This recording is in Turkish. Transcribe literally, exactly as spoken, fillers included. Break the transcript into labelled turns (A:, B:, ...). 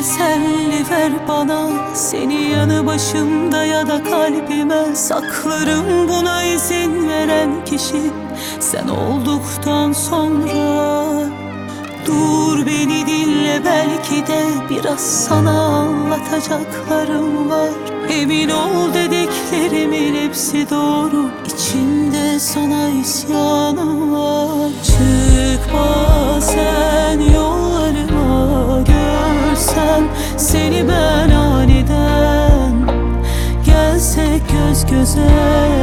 A: teselli ver bana. Seni yanı başımda ya da kalbime saklarım. Buna izin veren kişi sen olduktan sonra. Dur beni dinle, belki de biraz sana anlatacaklarım var. Emin ol dediklerimin hepsi doğru, İçimde sana isyanım var. Çıkma sen yollarıma, görsem seni ben aniden. Gelsek göz göze,